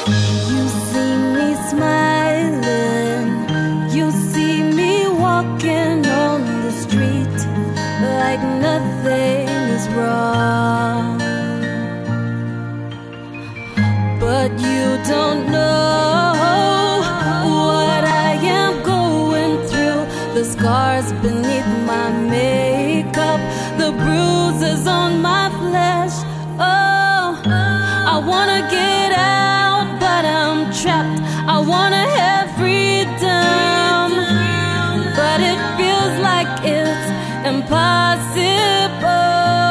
You see me smiling, you see me walking on the street like nothing is wrong. But you don't know what I am going through. The scars beneath my makeup, the bruises on my flesh. Oh, I wanna get out, but I'm trapped. I wanna have freedom, but it feels like it's impossible.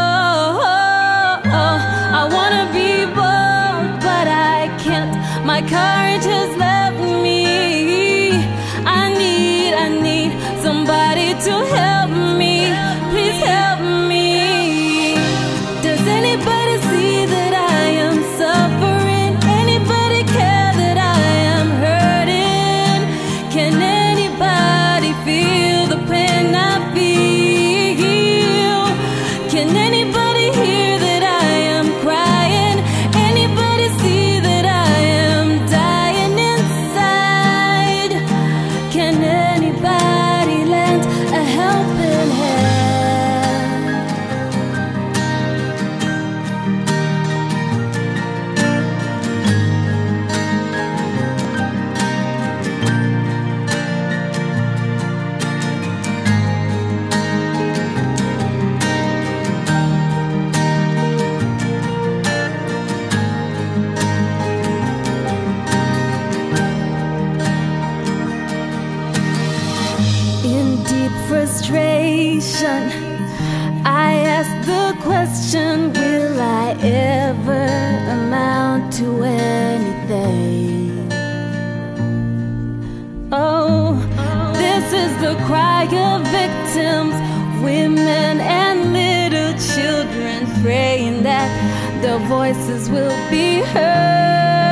I wanna be bold, but I can't. My courage has left me. I need somebody to help me. Please help me. Does anybody see that I am suffering? Anybody care that I am hurting? Can anybody feel the pain I feel? Can anybody hear that I am crying? Anybody see that I am dying inside? Can anybody lend a helping hand? In deep frustration, I ask the question, will I ever amount to anything? Oh, this is the cry of victims, women and little children, praying that their voices will be heard.